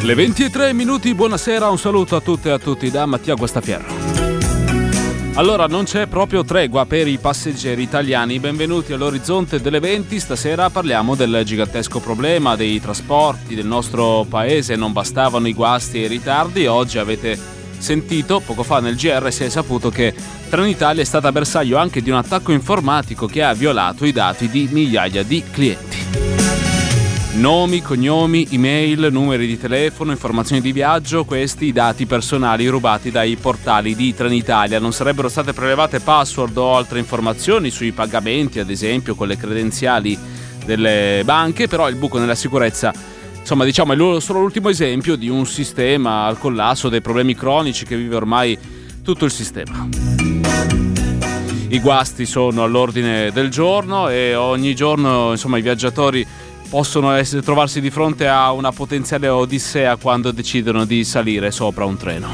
Le 23 minuti, buonasera, un saluto a tutte e a tutti da Mattia Guastafierro. Allora, non c'è proprio tregua per i passeggeri italiani. Benvenuti all'Orizzonte delle 20. Stasera parliamo del gigantesco problema dei trasporti del nostro paese. Non bastavano i guasti e i ritardi. Oggi avete sentito, poco fa nel GR si è saputo che Trenitalia è stata bersaglio anche di un attacco informatico che ha violato i dati di migliaia di clienti. Nomi, cognomi, email, numeri di telefono, informazioni di viaggio, questi i dati personali rubati dai portali di Trenitalia. Non sarebbero state prelevate password o altre informazioni sui pagamenti, ad esempio con le credenziali delle banche, però il buco nella sicurezza, insomma, diciamo, è solo l'ultimo esempio di un sistema al collasso, dei problemi cronici che vive ormai tutto il sistema. I guasti sono all'ordine del giorno e ogni giorno, insomma, i viaggiatori possono trovarsi di fronte a una potenziale odissea quando decidono di salire sopra un treno.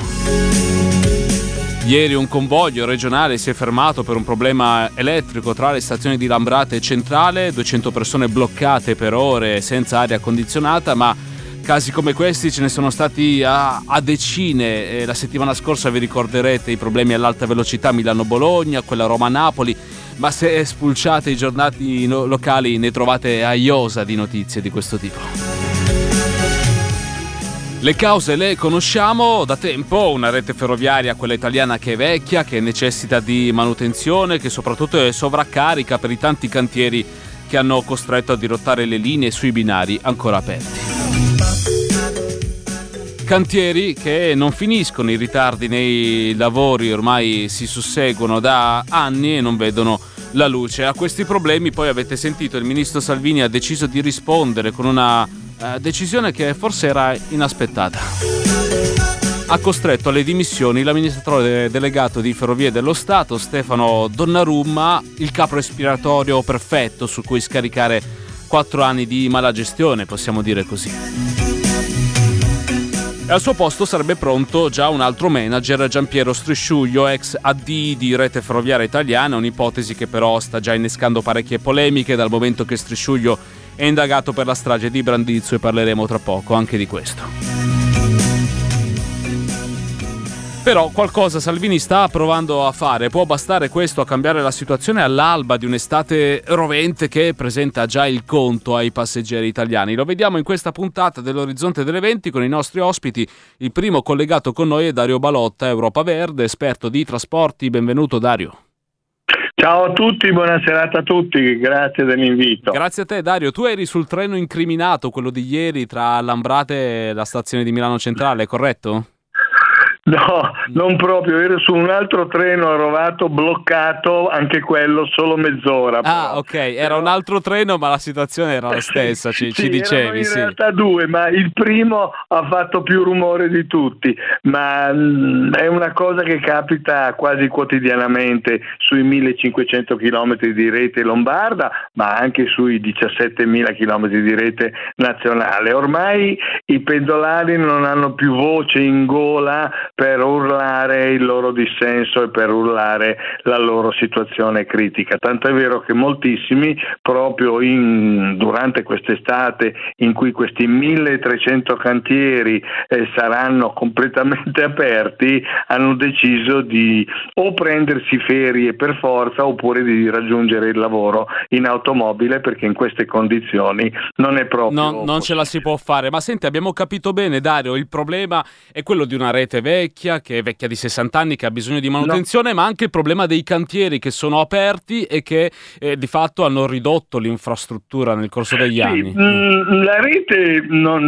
Ieri un convoglio regionale si è fermato per un problema elettrico tra le stazioni di Lambrate e Centrale, 200 persone bloccate per ore senza aria condizionata, ma casi come questi ce ne sono stati a decine. La settimana scorsa vi ricorderete i problemi all'alta velocità Milano-Bologna, quella Roma-Napoli, ma se spulciate i giornali locali ne trovate a iosa di notizie di questo tipo. Le cause le conosciamo da tempo, una rete ferroviaria, quella italiana, che è vecchia, che necessita di manutenzione, che soprattutto è sovraccarica per i tanti cantieri che hanno costretto a dirottare le linee sui binari ancora aperti. Cantieri che non finiscono, i ritardi nei lavori ormai si susseguono da anni e non vedono la luce. A questi problemi poi avete sentito il ministro Salvini ha deciso di rispondere con una decisione che forse era inaspettata. Ha costretto alle dimissioni l'amministratore delegato di Ferrovie dello Stato Stefano Donnarumma, il capo espiatorio perfetto su cui scaricare 4 anni di malagestione, possiamo dire così. E al suo posto sarebbe pronto già un altro manager, Giampiero Strisciuglio, ex AD di Rete Ferroviaria Italiana, un'ipotesi che però sta già innescando parecchie polemiche dal momento che Strisciuglio è indagato per la strage di Brandizzo e parleremo tra poco anche di questo. Però qualcosa Salvini sta provando a fare. Può bastare questo a cambiare la situazione all'alba di un'estate rovente che presenta già il conto ai passeggeri italiani. Lo vediamo in questa puntata dell'Orizzonte delle 20 con i nostri ospiti. Il primo collegato con noi è Dario Balotta, Europa Verde, esperto di trasporti. Benvenuto Dario. Ciao a tutti, buona serata a tutti, grazie dell'invito. Grazie a te Dario. Tu eri sul treno incriminato, quello di ieri tra Lambrate e la stazione di Milano Centrale, corretto? No, non proprio, ero su un altro treno arrovato, bloccato, anche quello solo mezz'ora. Ah, ok, era un altro treno ma la situazione era la stessa, ci dicevi. In realtà due, ma il primo ha fatto più rumore di tutti, ma è una cosa che capita quasi quotidianamente sui 1500 km di rete lombarda, ma anche sui 17.000 km di rete nazionale. Ormai i pendolari non hanno più voce in gola per urlare il loro dissenso e per urlare la loro situazione critica. Tanto è vero che moltissimi, proprio durante quest'estate in cui questi 1300 cantieri saranno completamente aperti, hanno deciso di o prendersi ferie per forza oppure di raggiungere il lavoro in automobile, perché in queste condizioni non è proprio... Non ce la si può fare. Ma senti, abbiamo capito bene Dario, il problema è quello di una rete vecchia, che è vecchia di 60 anni, che ha bisogno di manutenzione, ma anche il problema dei cantieri che sono aperti e che di fatto hanno ridotto l'infrastruttura nel corso degli anni. La rete,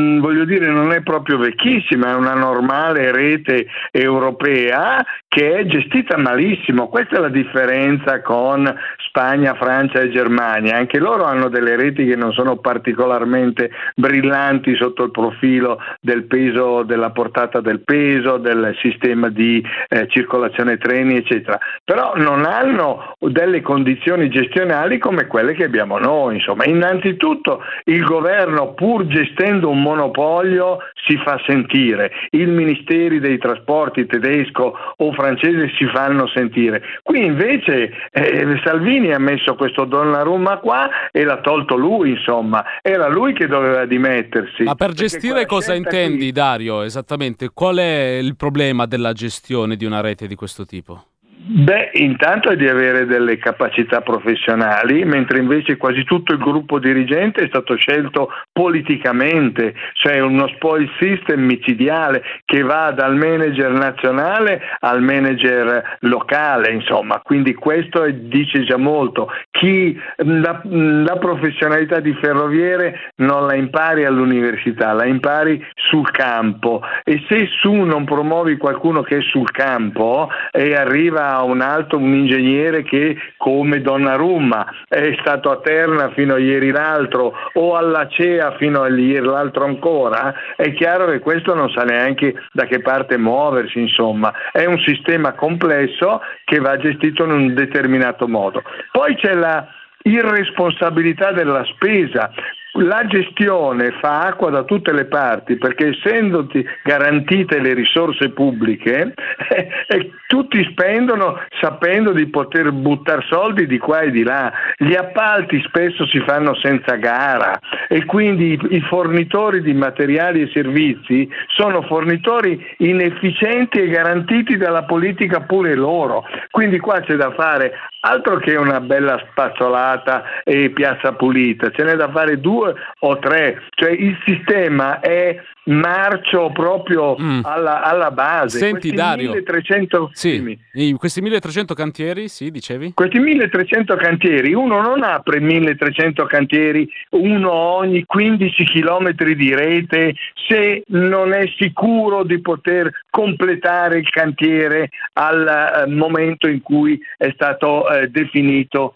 non è proprio vecchissima, è una normale rete europea che è gestita malissimo. Questa è la differenza con Spagna, Francia e Germania. Anche loro hanno delle reti che non sono particolarmente brillanti sotto il profilo del peso, della portata del peso, del del sistema di circolazione treni, eccetera, però non hanno delle condizioni gestionali come quelle che abbiamo noi. Insomma, innanzitutto il governo, pur gestendo un monopolio, si fa sentire. I ministeri dei trasporti tedesco o francese si fanno sentire. Qui invece Salvini ha messo questo Donnarumma qua e l'ha tolto lui, insomma, era lui che doveva dimettersi. Ma per gestire cosa intendi, Dario, esattamente? Qual è il problema della gestione di una rete di questo tipo? Beh, intanto è di avere delle capacità professionali, mentre invece quasi tutto il gruppo dirigente è stato scelto politicamente, cioè uno spoil system micidiale che va dal manager nazionale al manager locale, insomma, quindi questo dice già molto. La professionalità di ferroviere non la impari all'università, la impari sul campo, e se non promuovi qualcuno che è sul campo e arriva un ingegnere che, come Donnarumma, è stato a Terna fino a ieri l'altro o all'Acea fino a ieri l'altro ancora, è chiaro che questo non sa neanche da che parte muoversi. Insomma, è un sistema complesso che va gestito in un determinato modo. Poi c'è la irresponsabilità della spesa. La gestione fa acqua da tutte le parti, perché essendoti garantite le risorse pubbliche tutti spendono sapendo di poter buttare soldi di qua e di là. Gli appalti spesso si fanno senza gara e quindi i fornitori di materiali e servizi sono fornitori inefficienti e garantiti dalla politica pure loro. Quindi qua c'è da fare altro che una bella spazzolata e piazza pulita, ce n'è da fare 2 o 3, cioè il sistema è marcio proprio alla base. Senti, questi Dario, 1300 questi 1300 cantieri, sì, dicevi? Questi 1300 cantieri, uno non apre 1300 cantieri, uno ogni 15 chilometri di rete, se non è sicuro di poter completare il cantiere al momento in cui è stato definito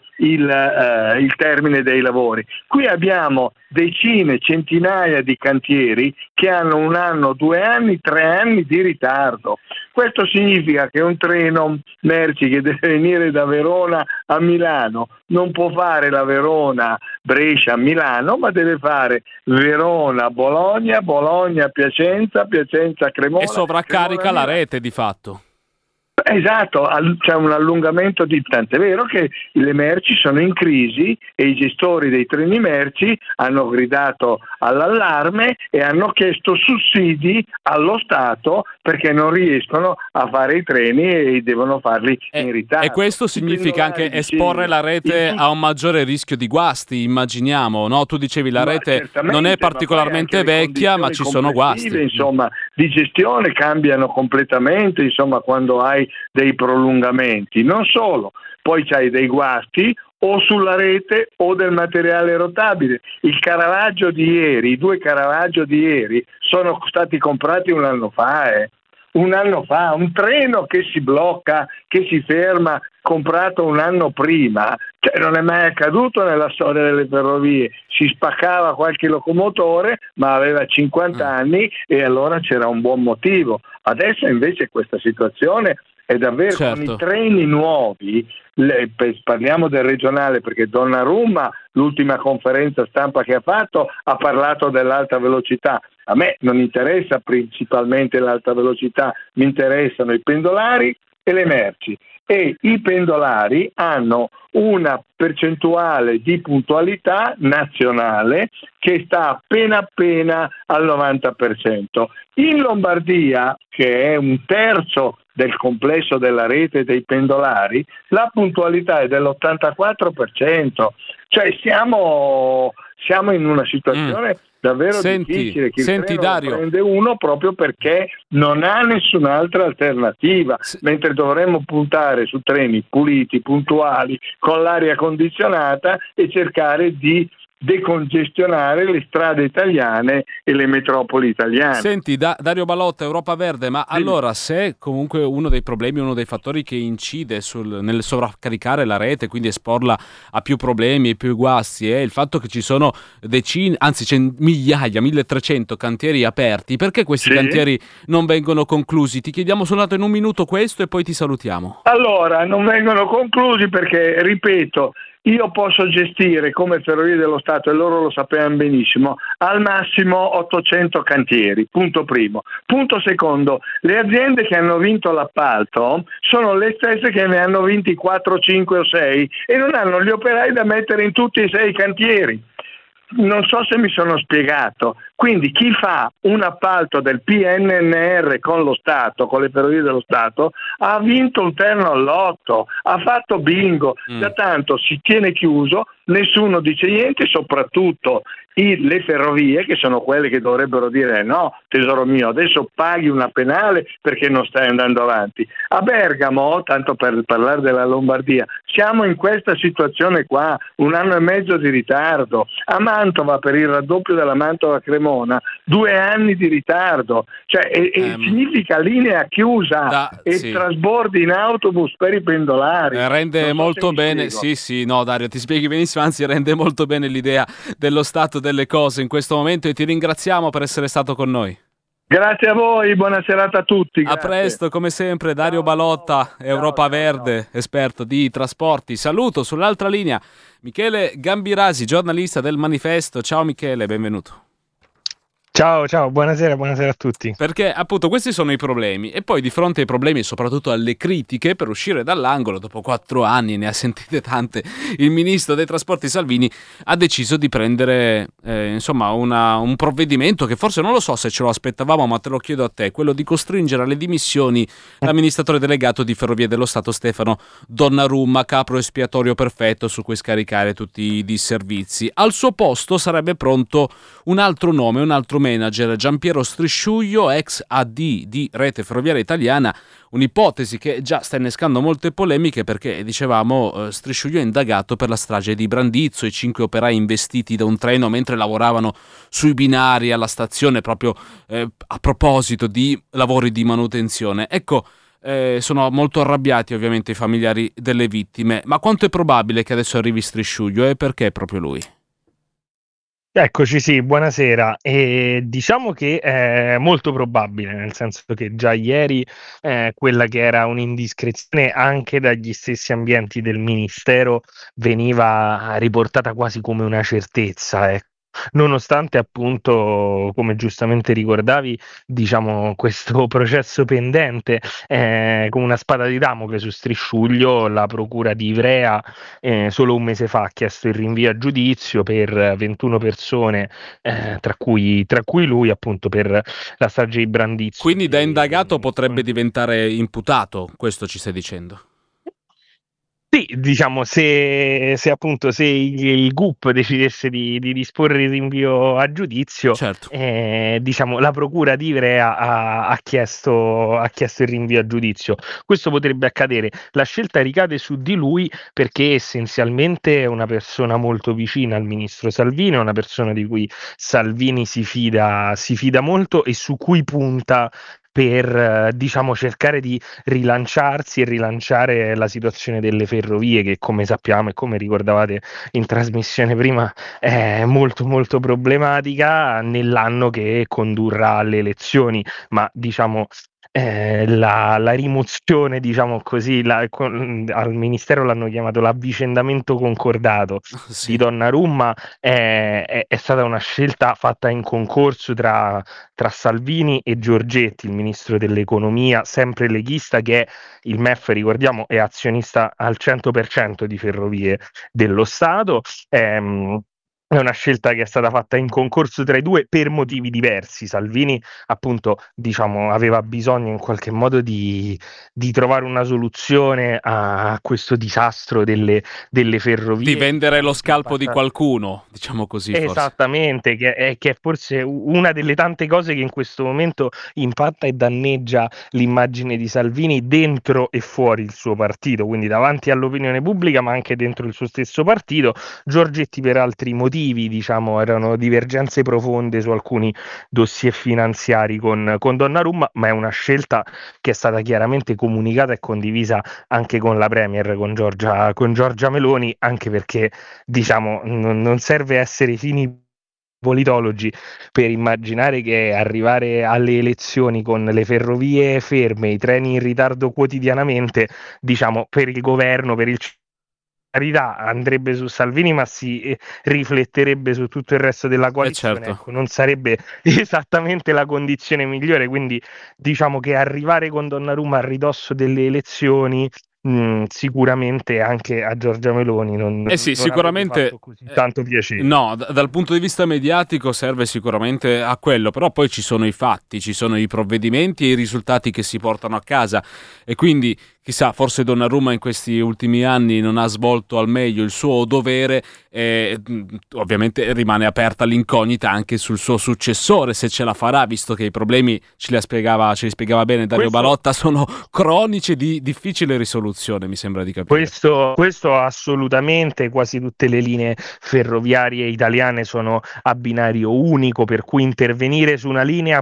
il termine dei lavori. Qui abbiamo decine, centinaia di cantieri che hanno 1 anno, 2 anni, 3 anni di ritardo. Questo significa che un treno merci che deve venire da Verona a Milano non può fare la Verona-Brescia-Milano, ma deve fare Verona-Bologna, Bologna-Piacenza, Piacenza-Cremona. E sovraccarica la rete di fatto. Esatto, c'è un allungamento tant'è vero che le merci sono in crisi e i gestori dei treni merci hanno gridato all'allarme e hanno chiesto sussidi allo Stato perché non riescono a fare i treni e devono farli in ritardo. E questo significa anche esporre la rete a un maggiore rischio di guasti, immaginiamo, no? Tu dicevi la rete non è particolarmente vecchia, ma ci sono guasti. Insomma, di gestione cambiano completamente, insomma, quando hai dei prolungamenti. Non solo, poi c'hai dei guasti o sulla rete o del materiale rotabile. Il Caravaggio di ieri, i 2 Caravaggio di ieri sono stati comprati 1 anno fa. 1 anno fa, un treno che si blocca, che si ferma, comprato 1 anno prima, cioè non è mai accaduto nella storia delle ferrovie. Si spaccava qualche locomotore, ma aveva 50 anni e allora c'era un buon motivo. Adesso invece questa situazione è davvero con i treni nuovi, parliamo del regionale perché Donnarumma, l'ultima conferenza stampa che ha fatto, ha parlato dell'alta velocità. A me non interessa principalmente l'alta velocità, mi interessano i pendolari e le merci. E i pendolari hanno una percentuale di puntualità nazionale che sta appena al 90%. In Lombardia, che è 1/3 del complesso della rete dei pendolari, la puntualità è dell'84%. Cioè siamo in una situazione davvero difficile, che il treno Dario, prende uno proprio perché non ha nessun'altra alternativa, mentre dovremmo puntare su treni puliti, puntuali, con l'aria condizionata e cercare di decongestionare le strade italiane e le metropoli italiane. Senti, Dario Balotta, Europa Verde, ma allora se comunque uno dei problemi, uno dei fattori che incide nel sovraccaricare la rete, quindi esporla a più problemi e più guasti, è il fatto che ci sono decine, anzi c'è migliaia, 1300 cantieri aperti, perché questi cantieri non vengono conclusi? Ti chiediamo soltanto in un minuto questo e poi ti salutiamo. Allora, non vengono conclusi perché, ripeto, io posso gestire come Ferrovie dello Stato, e loro lo sapevano benissimo, al massimo 800 cantieri, punto primo. Punto secondo, le aziende che hanno vinto l'appalto sono le stesse che ne hanno vinti 4, 5 o 6 e non hanno gli operai da mettere in tutti e 6 cantieri. Non so se mi sono spiegato. Quindi chi fa un appalto del PNRR con lo Stato, con le Ferrovie dello Stato, ha vinto un terno all'otto, ha fatto bingo, da tanto si tiene chiuso, nessuno dice niente, soprattutto le ferrovie, che sono quelle che dovrebbero dire no, tesoro mio, adesso paghi una penale perché non stai andando avanti. A Bergamo, tanto per parlare della Lombardia, siamo in questa situazione qua, 1 anno e mezzo di ritardo. A Mantova, per il raddoppio della Mantova-Cremona, 2 anni di ritardo, cioè significa linea chiusa trasbordi in autobus per i pendolari. Rende molto bene, sì, no Dario, ti spieghi benissimo, anzi rende molto bene l'idea dello stato delle cose in questo momento e ti ringraziamo per essere stato con noi. Grazie a voi, buona serata a tutti. Grazie. A presto, come sempre, Dario Balotta, Europa Verde, esperto di trasporti. Saluto sull'altra linea Michele Gambirasi, giornalista del Manifesto. Ciao Michele, benvenuto. Ciao, buonasera a tutti. Perché appunto questi sono i problemi e poi di fronte ai problemi e soprattutto alle critiche, per uscire dall'angolo dopo 4 anni, ne ha sentite tante, il ministro dei trasporti Salvini ha deciso di prendere un provvedimento che forse non lo so se ce lo aspettavamo, ma te lo chiedo a te, quello di costringere alle dimissioni l'amministratore delegato di Ferrovie dello Stato Stefano Donnarumma, capro espiatorio perfetto su cui scaricare tutti i disservizi. Al suo posto sarebbe pronto un altro nome, un altro manager, Giampiero Strisciuglio, ex AD di Rete Ferroviaria Italiana, un'ipotesi che già sta innescando molte polemiche perché, dicevamo, Strisciuglio è indagato per la strage di Brandizzo, i 5 operai investiti da un treno mentre lavoravano sui binari alla stazione proprio a proposito di lavori di manutenzione. Ecco, sono molto arrabbiati ovviamente i familiari delle vittime, ma quanto è probabile che adesso arrivi Strisciuglio e perché proprio lui? Eccoci, sì, buonasera. Diciamo che è molto probabile, nel senso che già ieri quella che era un'indiscrezione anche dagli stessi ambienti del Ministero veniva riportata quasi come una certezza, nonostante appunto, come giustamente ricordavi, diciamo questo processo pendente con una spada di Damocle su Strisciuglio. La procura di Ivrea solo un mese fa ha chiesto il rinvio a giudizio per 21 persone, tra cui lui, appunto, per la strage di Brandizzo. Quindi da indagato potrebbe diventare imputato, questo ci stai dicendo? Sì, diciamo, se il GUP decidesse di disporre il rinvio a giudizio, certo. Diciamo, la procura di Ivrea ha chiesto il rinvio a giudizio. Questo potrebbe accadere. La scelta ricade su di lui perché essenzialmente è una persona molto vicina al ministro Salvini, è una persona di cui Salvini si fida molto e su cui punta per diciamo cercare di rilanciarsi e rilanciare la situazione delle ferrovie, che come sappiamo e come ricordavate in trasmissione prima è molto molto problematica nell'anno che condurrà alle elezioni, ma diciamo la rimozione, diciamo così, al Ministero l'hanno chiamato l'avvicendamento concordato di Donnarumma, è stata una scelta fatta in concorso tra Salvini e Giorgetti, il ministro dell'economia, sempre leghista, che è il MEF, ricordiamo, è azionista al 100% di Ferrovie dello Stato. È una scelta che è stata fatta in concorso tra i due per motivi diversi. Salvini, appunto, diciamo, aveva bisogno in qualche modo di trovare una soluzione a questo disastro delle ferrovie. Di vendere lo scalpo di qualcuno, diciamo così. Esattamente, che è forse una delle tante cose che in questo momento impatta e danneggia l'immagine di Salvini dentro e fuori il suo partito, quindi davanti all'opinione pubblica, ma anche dentro il suo stesso partito. Giorgetti per altri motivi, motivi, diciamo, erano divergenze profonde su alcuni dossier finanziari con Donnarumma, ma è una scelta che è stata chiaramente comunicata e condivisa anche con la Premier, con Giorgia Meloni, anche perché, diciamo, non serve essere fini politologi per immaginare che arrivare alle elezioni con le ferrovie ferme, i treni in ritardo quotidianamente, diciamo, per il governo, per il carità, andrebbe su Salvini, ma si rifletterebbe su tutto il resto della coalizione. certo. Ecco, non sarebbe esattamente la condizione migliore. Quindi, diciamo che arrivare con Donnarumma a ridosso delle elezioni, sicuramente anche a Giorgia Meloni Eh sì, non avrebbe sicuramente. fatto così tanto piacere. No, dal punto di vista mediatico serve sicuramente a quello, però poi ci sono i fatti, ci sono i provvedimenti e i risultati che si portano a casa e quindi chissà, forse Donnarumma in questi ultimi anni non ha svolto al meglio il suo dovere e ovviamente rimane aperta l'incognita anche sul suo successore, se ce la farà, visto che i problemi ce li spiegava bene Dario Balotta, sono cronici di difficile risoluzione, mi sembra di capire. Questo assolutamente, quasi tutte le linee ferroviarie italiane sono a binario unico, per cui intervenire su una linea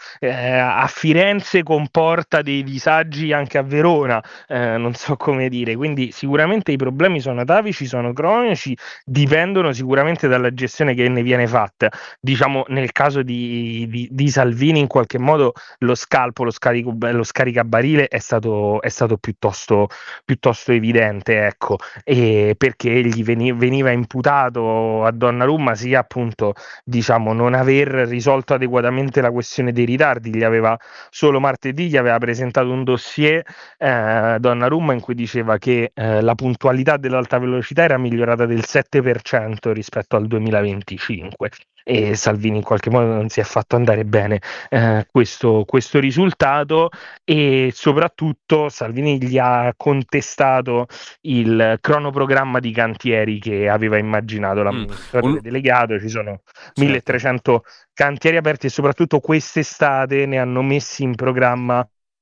a Firenze comporta dei disagi anche a Verona, non so come dire, quindi sicuramente i problemi sono atavici, sono cronici, dipendono sicuramente dalla gestione che ne viene fatta. Diciamo, nel caso di Salvini, in qualche modo lo scaricabarile è stato piuttosto evidente, ecco, e perché gli veniva imputato a Donnarumma sia appunto, diciamo, non aver risolto adeguatamente la questione dei ritardi. Solo martedì gli aveva presentato un dossier Donnarumma in cui diceva che la puntualità dell'alta velocità era migliorata del 7% rispetto al 2025 e Salvini in qualche modo non si è fatto andare bene questo risultato, e soprattutto Salvini gli ha contestato il cronoprogramma di cantieri che aveva immaginato l'amministratore delegato. Ci sono 1300 cantieri aperti e soprattutto quest'estate ne hanno messi in programma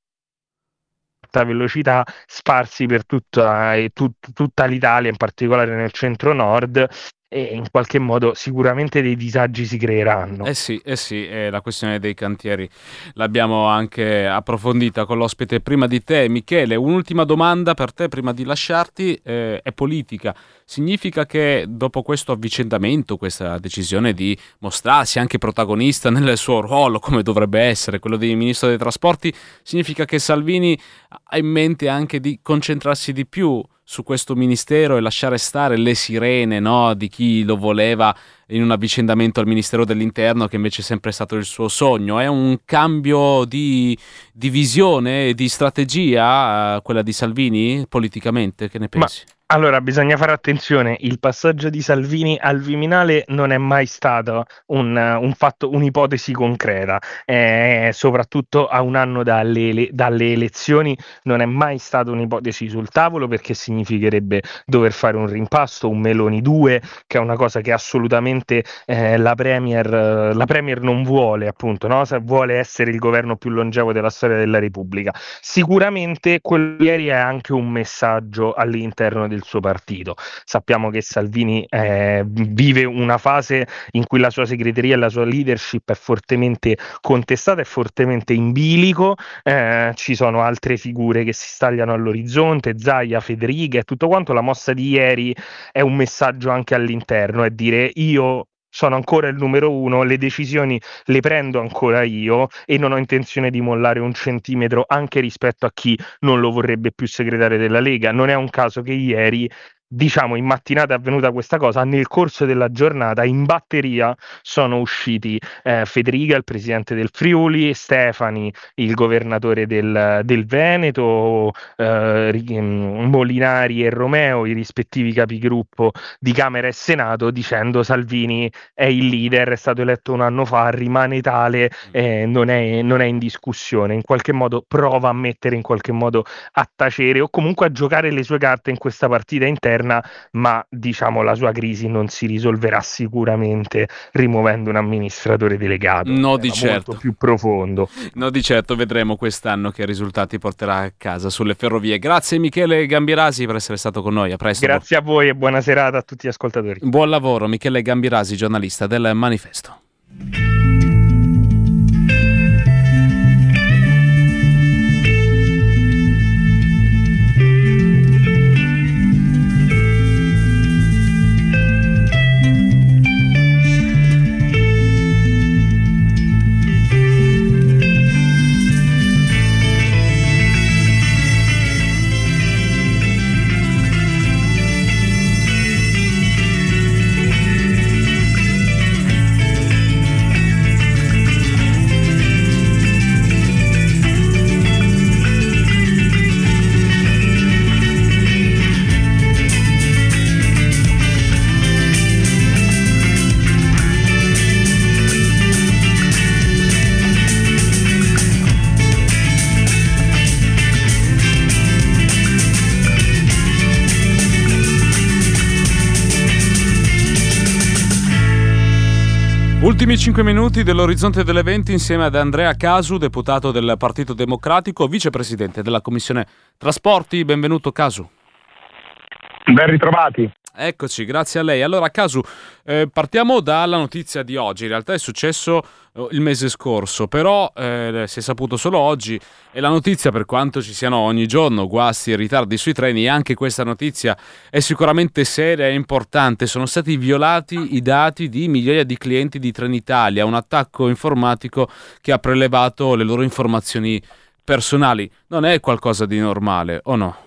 alta velocità sparsi per tutta l'Italia, in particolare nel centro-nord, e in qualche modo sicuramente dei disagi si creeranno. Eh sì, la questione dei cantieri l'abbiamo anche approfondita con l'ospite prima di te. Michele, un'ultima domanda per te prima di lasciarti, è politica. Significa che dopo questo avvicendamento, questa decisione di mostrarsi anche protagonista nel suo ruolo, come dovrebbe essere quello di ministro dei trasporti, significa che Salvini ha in mente anche di concentrarsi di più su questo ministero e lasciare stare le sirene, no, di chi lo voleva in un avvicendamento al Ministero dell'Interno, che invece è sempre stato il suo sogno. È un cambio di visione, di strategia, quella di Salvini politicamente? Che ne pensi? Allora, bisogna fare attenzione, il passaggio di Salvini al Viminale non è mai stato un fatto, un'ipotesi concreta, soprattutto a un anno dalle elezioni non è mai stata un'ipotesi sul tavolo, perché significherebbe dover fare un rimpasto, un Meloni 2, che è una cosa che assolutamente la Premier non vuole, appunto, no? Vuole essere il governo più longevo della storia della Repubblica. Sicuramente quello di ieri è anche un messaggio all'interno del suo partito. Sappiamo che Salvini vive una fase in cui la sua segreteria e la sua leadership è fortemente contestata, è fortemente in bilico, ci sono altre figure che si stagliano all'orizzonte, Zaia, Federica e tutto quanto. La mossa di ieri è un messaggio anche all'interno, è dire: io sono ancora il numero uno, le decisioni le prendo ancora io e non ho intenzione di mollare un centimetro anche rispetto a chi non lo vorrebbe più segretario della Lega. Non è un caso che ieri, diciamo, in mattinata è avvenuta questa cosa, nel corso della giornata in batteria sono usciti Federica, il presidente del Friuli, Stefani, il governatore del Veneto, Molinari e Romeo, i rispettivi capigruppo di Camera e Senato, dicendo: Salvini è il leader, è stato eletto un anno fa, rimane tale, non è in discussione. In qualche modo prova a mettere a tacere o comunque a giocare le sue carte in questa partita interna, governa, ma diciamo la sua crisi non si risolverà sicuramente rimuovendo un amministratore delegato. No, di certo. Molto più profondo. No, di certo, vedremo quest'anno che risultati porterà a casa sulle ferrovie. Grazie Michele Gambirasi per essere stato con noi, a presto. Grazie a voi e buona serata a tutti gli ascoltatori. Buon lavoro, Michele Gambirasi, giornalista del Manifesto. Ultimi 5 minuti dell'Orizzonte dell'Eventi insieme ad Andrea Casu, deputato del Partito Democratico, vicepresidente della Commissione Trasporti. Benvenuto Casu. Ben ritrovati. Eccoci, grazie a lei. Allora Casu, partiamo dalla notizia di oggi. In realtà è successo il mese scorso, però si è saputo solo oggi, e la notizia, per quanto ci siano ogni giorno guasti e ritardi sui treni, anche questa notizia è sicuramente seria e importante. Sono stati violati i dati di migliaia di clienti di Trenitalia, un attacco informatico che ha prelevato le loro informazioni personali. Non è qualcosa di normale, o no?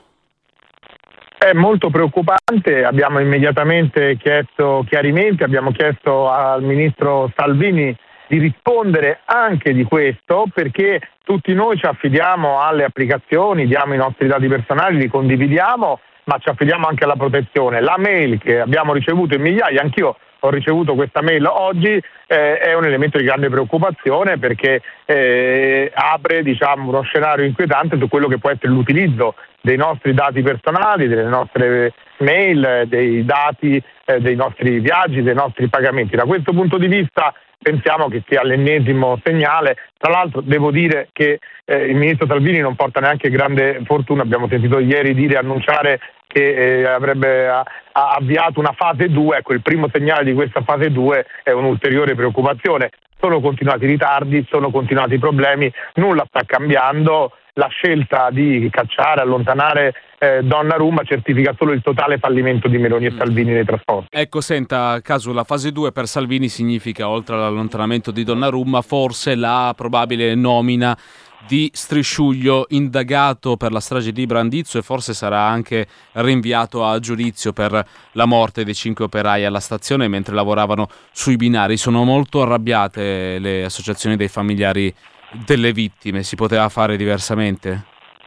È molto preoccupante, abbiamo immediatamente chiesto chiarimenti, abbiamo chiesto al ministro Salvini di rispondere anche di questo, perché tutti noi ci affidiamo alle applicazioni, diamo i nostri dati personali, li condividiamo, ma ci affidiamo anche alla protezione. La mail che abbiamo ricevuto in migliaia, anch'io ho ricevuto questa mail oggi, è un elemento di grande preoccupazione, perché apre uno scenario inquietante su quello che può essere l'utilizzo dei nostri dati personali, delle nostre mail, dei dati dei nostri viaggi, dei nostri pagamenti. Da questo punto di vista pensiamo che sia l'ennesimo segnale. Tra l'altro devo dire che il ministro Salvini non porta neanche grande fortuna. Abbiamo sentito ieri annunciare che avrebbe avviato una fase 2. Ecco, il primo segnale di questa fase 2 è un'ulteriore preoccupazione. Sono continuati i ritardi, sono continuati i problemi, nulla sta cambiando. La scelta di cacciare, allontanare Donnarumma certifica solo il totale fallimento di Meloni e Salvini nei trasporti. Ecco, senta, Casu, la fase 2 per Salvini significa, oltre all'allontanamento di Donnarumma, forse la probabile nomina di Strisciuglio, indagato per la strage di Brandizzo, e forse sarà anche rinviato a giudizio per la morte dei 5 operai alla stazione mentre lavoravano sui binari. Sono molto arrabbiate le associazioni dei familiari delle vittime. Si poteva fare diversamente?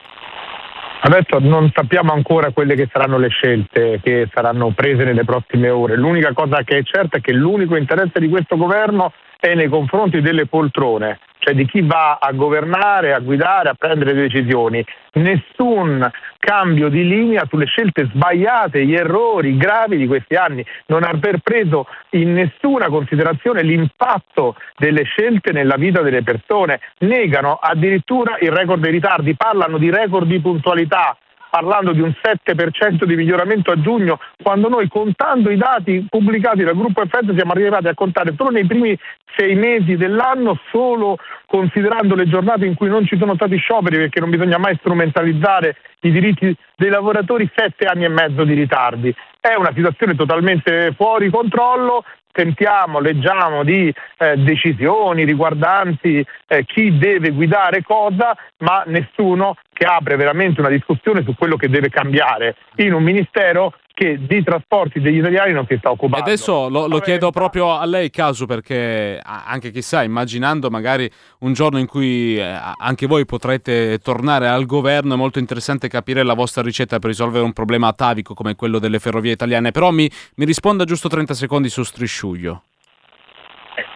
Adesso non sappiamo ancora quelle che saranno le scelte che saranno prese nelle prossime ore. L'unica cosa che è certa è che l'unico interesse di questo governo è nei confronti delle poltrone, cioè di chi va a governare, a guidare, a prendere decisioni. Nessun cambio di linea sulle scelte sbagliate, gli errori gravi di questi anni, non aver preso in nessuna considerazione l'impatto delle scelte nella vita delle persone. Negano addirittura il record dei ritardi, parlano di record di puntualità, parlando di un 7% di miglioramento a giugno, quando noi, contando i dati pubblicati dal gruppo FS, siamo arrivati a contare solo nei primi 6 mesi dell'anno, solo considerando le giornate in cui non ci sono stati scioperi, perché non bisogna mai strumentalizzare i diritti dei lavoratori, 7 anni e mezzo di ritardi. È una situazione totalmente fuori controllo. Sentiamo, leggiamo di decisioni riguardanti chi deve guidare cosa, ma nessuno che apre veramente una discussione su quello che deve cambiare in un ministero che di trasporti degli italiani non si sta occupando. Adesso lo chiedo proprio a lei, Casu, perché anche chissà, immaginando magari un giorno in cui anche voi potrete tornare al governo, è molto interessante capire la vostra ricetta per risolvere un problema atavico come quello delle ferrovie italiane. Però mi risponda giusto 30 secondi su Strisciuglio.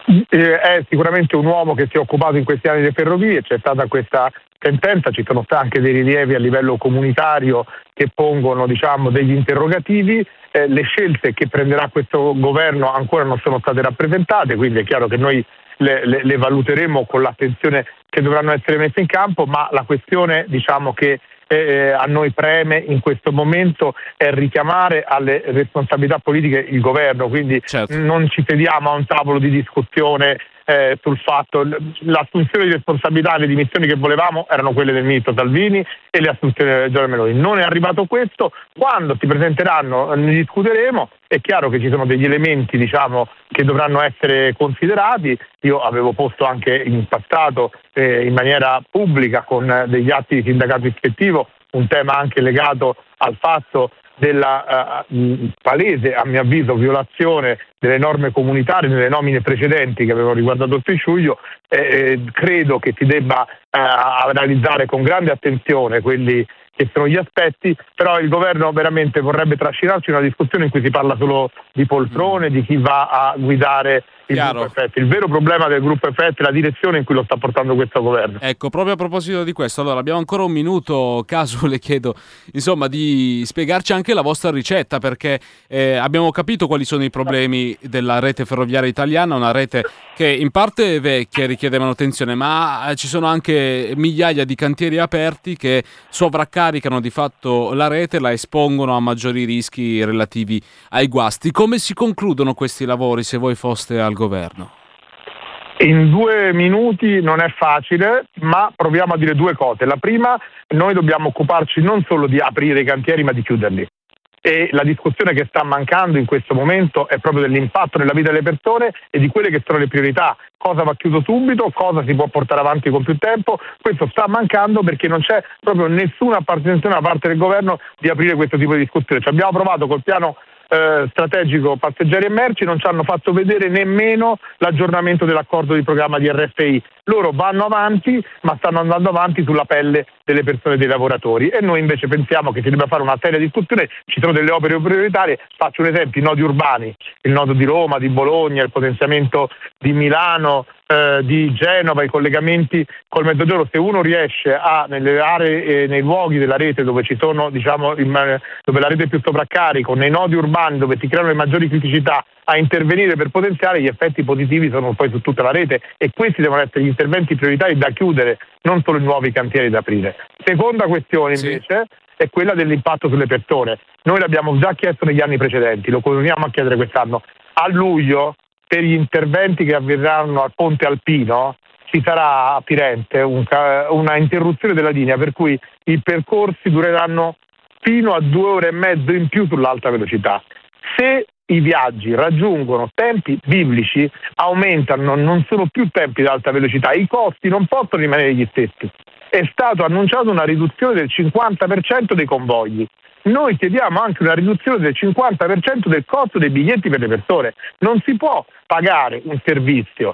È sicuramente un uomo che si è occupato in questi anni delle ferrovie, c'è stata questa sentenza, ci sono stati anche dei rilievi a livello comunitario che pongono, diciamo, degli interrogativi. Le scelte che prenderà questo governo ancora non sono state rappresentate, quindi è chiaro che noi le valuteremo con l'attenzione che dovranno essere messe in campo, ma la questione, diciamo, che a noi preme in questo momento è richiamare alle responsabilità politiche il governo, quindi non ci sediamo a un tavolo di discussione sul fatto, l'assunzione di responsabilità, le dimissioni che volevamo erano quelle del ministro Salvini e le assunzioni del Giorgia Meloni. Non è arrivato questo, quando si presenteranno ne discuteremo. È chiaro che ci sono degli elementi, diciamo, che dovranno essere considerati. Io avevo posto anche in passato in maniera pubblica con degli atti di sindacato ispettivo un tema anche legato al fatto della palese, a mio avviso, violazione delle norme comunitarie nelle nomine precedenti che avevano riguardato il Fisciuglio. Credo che si debba analizzare con grande attenzione quelli che sono gli aspetti, però il governo veramente vorrebbe trascinarci in una discussione in cui si parla solo di poltrone, di chi va a guidare il gruppo Effetti. Il vero problema del gruppo Effetti è la direzione in cui lo sta portando questo governo. Ecco, proprio a proposito di questo, allora abbiamo ancora un minuto. Caso, le chiedo insomma di spiegarci anche la vostra ricetta, perché abbiamo capito quali sono i problemi della rete ferroviaria italiana, una rete che in parte è vecchia e richiede manutenzione, ma ci sono anche migliaia di cantieri aperti che sovraccaricano di fatto la rete, la espongono a maggiori rischi relativi ai guasti. Come si concludono questi lavori se voi foste al governo? In 2 minuti non è facile, ma proviamo a dire 2 cose. La prima, noi dobbiamo occuparci non solo di aprire i cantieri, ma di chiuderli. E la discussione che sta mancando in questo momento è proprio dell'impatto nella vita delle persone e di quelle che sono le priorità. Cosa va chiuso subito, cosa si può portare avanti con più tempo. Questo sta mancando perché non c'è proprio nessuna attenzione da parte del governo di aprire questo tipo di discussione. Ci abbiamo provato col piano strategico passeggeri e merci, non ci hanno fatto vedere nemmeno l'aggiornamento dell'accordo di programma di RFI. Loro vanno avanti, ma stanno andando avanti sulla pelle delle persone e dei lavoratori, e noi invece pensiamo che si debba fare una seria discussione. Ci sono delle opere prioritarie, faccio un esempio: i nodi urbani, il nodo di Roma, di Bologna, il potenziamento di Milano, di Genova, i collegamenti col Mezzogiorno. Se uno riesce nelle aree nei luoghi della rete dove ci sono, diciamo, dove la rete è più sovraccarico, nei nodi urbani dove si creano le maggiori criticità, a intervenire per potenziare, gli effetti positivi sono poi su tutta la rete, e questi devono essere gli interventi prioritari da chiudere, non solo i nuovi cantieri da aprire. Seconda questione invece è quella dell'impatto sulle persone. Noi l'abbiamo già chiesto negli anni precedenti, lo continuiamo a chiedere quest'anno. A luglio, per gli interventi che avverranno al Ponte Alpino, ci sarà a Firenze una interruzione della linea, per cui i percorsi dureranno fino a 2 ore e mezzo in più sull'alta velocità. Se i viaggi raggiungono tempi biblici, aumentano, non sono più tempi di alta velocità, i costi non possono rimanere gli stessi. È stato annunciato una riduzione del 50% dei convogli. Noi chiediamo anche una riduzione del 50% del costo dei biglietti per le persone. Non si può pagare un servizio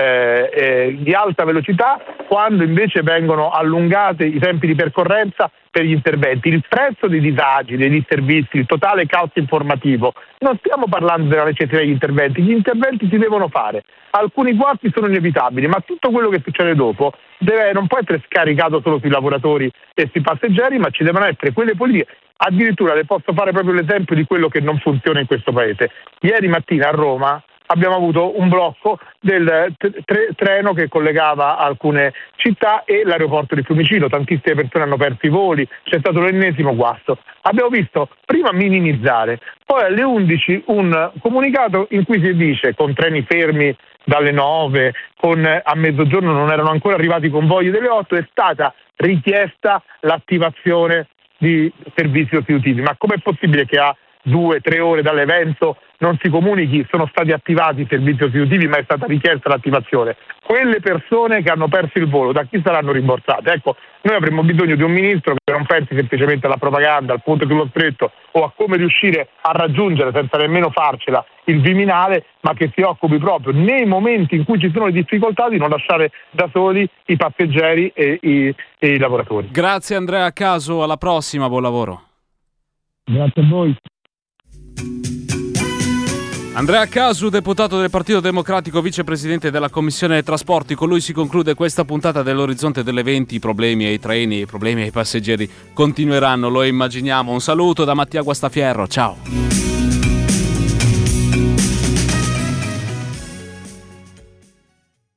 di alta velocità quando invece vengono allungati i tempi di percorrenza per gli interventi. Il prezzo dei disagi, dei disservizi, il totale caos informativo. Non stiamo parlando della necessità degli interventi. Gli interventi si devono fare. Alcuni guasti sono inevitabili, ma tutto quello che succede dopo non può essere scaricato solo sui lavoratori e sui passeggeri, ma ci devono essere quelle politiche. Addirittura le posso fare proprio l'esempio di quello che non funziona in questo paese. Ieri mattina a Roma abbiamo avuto un blocco del treno che collegava alcune città e l'aeroporto di Fiumicino. Tantissime persone hanno perso i voli, c'è stato l'ennesimo guasto. Abbiamo visto prima minimizzare, poi alle 11 un comunicato in cui si dice, con treni fermi dalle 9, a mezzogiorno non erano ancora arrivati i convogli delle 8, è stata richiesta l'attivazione di servizi sostitutivi. Ma com'è possibile che a 2-3 ore dall'evento non si comunichi sono stati attivati i servizi sostitutivi, ma è stata richiesta l'attivazione? Quelle persone che hanno perso il volo, da chi saranno rimborsate? Ecco, noi avremmo bisogno di un ministro che non pensi semplicemente alla propaganda, al ponte sullo stretto o a come riuscire a raggiungere senza nemmeno farcela il Viminale, ma che si occupi proprio nei momenti in cui ci sono le difficoltà di non lasciare da soli i passeggeri e i lavoratori. Grazie Andrea Caso, alla prossima, buon lavoro. Grazie a voi. Andrea Casu, deputato del Partito Democratico, vicepresidente della Commissione Trasporti. Con lui si conclude questa puntata dell'Orizzonte delle 20. I problemi ai treni, i problemi ai passeggeri continueranno, lo immaginiamo. Un saluto da Mattia Guastafierro, ciao.